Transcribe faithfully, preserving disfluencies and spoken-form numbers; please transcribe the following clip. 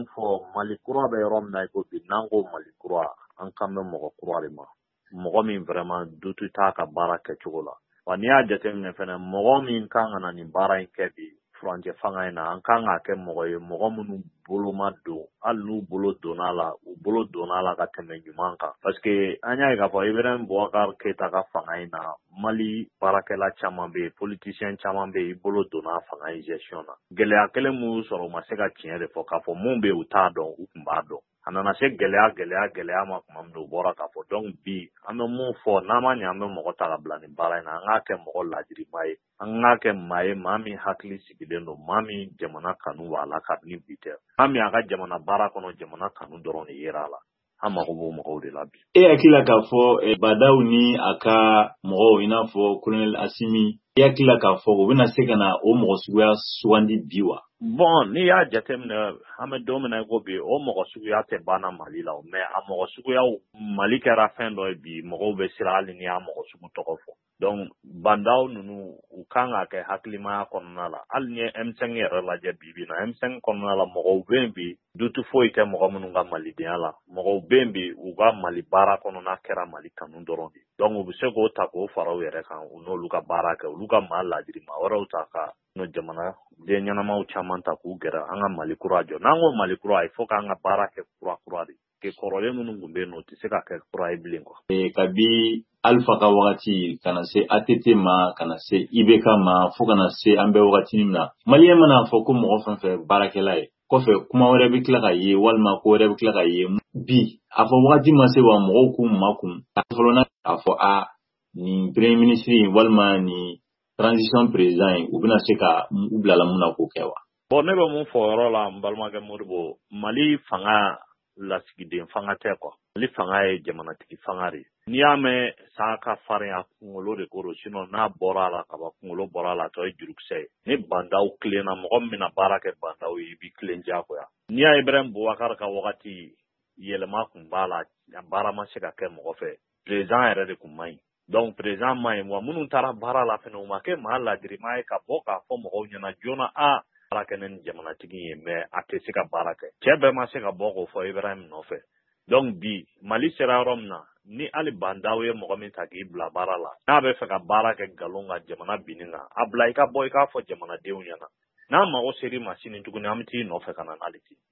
fo Mali kura be yɔrɔ min na i ko bi n'an ko Mali kura an kan bɛ mɔgɔ kura de ma mɔgɔ min vraiment dutu t'a ka baara kɛcogo la wa n'i y'a jateminɛ fɛnɛ mɔgɔ min kan ka na nin baara in kɛ bi furancɛ fanga in na an kan ka kɛ mɔgɔ ye mɔgɔ minnu bolo ma don hali n'u bolo donna la u bolo donna la ka tɛmɛ ɲuman kan parce que an y'a ye k'a fɔ Ibrahim Boubacar Keita ka fanga in na Mali baarakɛla caman bɛ yen politicien caman bɛ yen i bolo donna fanga in gestion na gɛlɛya kelen mun sɔrɔ u ma se ka tiɲɛ de fɔ k'a fɔ mun bɛ yen u t'a dɔn u tun b'a dɔn a nana se gɛlɛya gɛlɛya gɛlɛya ma tuma min u bɔra k'a fɔ donc bi an bɛ mun fɔ n'an ma ɲɛ an bɛ mɔgɔ ta ka bila nin baara in na an k'a kɛ mɔgɔ ladirima ye an k'a kɛ maa ye maa min hakili sigilen don maa min jamana kanu b'a la kabini bi tɛ maa min a ka jamana baara kɔnɔ jamana kanu dɔrɔn de yera a la an mago b'o mɔgɔw de la bi. E hakili la k'a fɔ Badawu ni a ka mɔgɔw i n'a fɔ Colonel Asimi e hakili la k'a fɔ u bɛna se ka na o mɔgɔ suguya sugandi bi wa? Bon n'i y'a jateminɛ an bɛ don min na i ko bi o mɔgɔ suguya tɛ banna Mali la mais a mɔgɔ suguyaw Mali kɛra fɛn dɔ ye bi mɔgɔw bɛ siran hali n'i y'a mɔgɔ sugu tɔgɔ fɔ donc bandaw ninnu u kan ka kɛ hakilimaya kɔnɔna la hali ni ye M cinq yɛrɛ lajɛ bi bi na M cinq kɔnɔna la mɔgɔw bɛ yen bi dutu foyi tɛ mɔgɔ minnu ka malidenya la mɔgɔw bɛ yen bi u ka Mali baara kɔnɔna kɛra Mali kanu dɔrɔn de donc u bɛ se k'o ta k'o fara u yɛrɛ kan u n'olu ka baara kɛ olu ka maa ladirima wɛrɛw ta ka no jamana den ɲɛnamaw caman ta k'u gɛrɛ an ka Mali kura jɔ n'an ko Mali kura il faut k'an ka baara kɛ kura kura de ke kɔrɔlen minnu tun bɛ yen nɔ u tɛ se ka kɛ kura ye bilen quoi. Kabi Alpha ka wagati kana se A T T ma kana se I B K ma fo kana se an bɛ wagati min na Maliyɛn mana fɔ ko mɔgɔ fɛn fɛn baarakɛla ye kɔfɛ kuma wɛrɛ bɛ tila ka ye walima ko wɛrɛ bɛ tila ka ye bi a fɔ wagati ma se wa mɔgɔw k'u makun a fɔlɔ a fɔ a nin premier ministre walima nin transition président ye u bɛna se ka u bilala mun na k'o kɛ wa? Bon ne bɛ mun fɔ o yɔrɔ la n balimakɛ Modibo Mali fanga lasigiden fanga tɛ quoi Mali fanga ye jamanatigi fanga de n'i y'a mɛn sa ka farin a kunkolo de kɔrɔ sinon n'a bɔra a la ka ban kunkolo bɔra a la tɔ ye jurukisɛ ye ni bandaw tilenna mɔgɔ min bɛna baara kɛ bandaw ye i b'i tilen diyagoya n'i y'a Ibrahim Boubacar ka wagati yɛlɛma tun b'a la baara ma se ka kɛ mɔgɔ fɛ président yɛrɛ de tun man ɲi donc président man ɲi wa minnu taara baara la fɛnɛ u ma kɛ maa ladirima ye ka bɔ k'a fɔ mɔgɔw ɲɛna joona a baara kɛ ni jamanatigi ye mais a tɛ se ka baara kɛ cɛ bɛɛ ma se ka bɔ k'o fɔ Ibrahim nɔfɛ donc bi Mali sera yɔrɔ min na ni hali bandaw ye mɔgɔ min ta k'i bila baara la n'a bɛ fɛ ka baara kɛ nkalon kan jamana binni kan a bila i ka bɔ i k'a fɔ jamanadenw ɲɛna n'a mago ser'i ma sini tuguni an bɛ t'i nɔfɛ ka na n'ale ti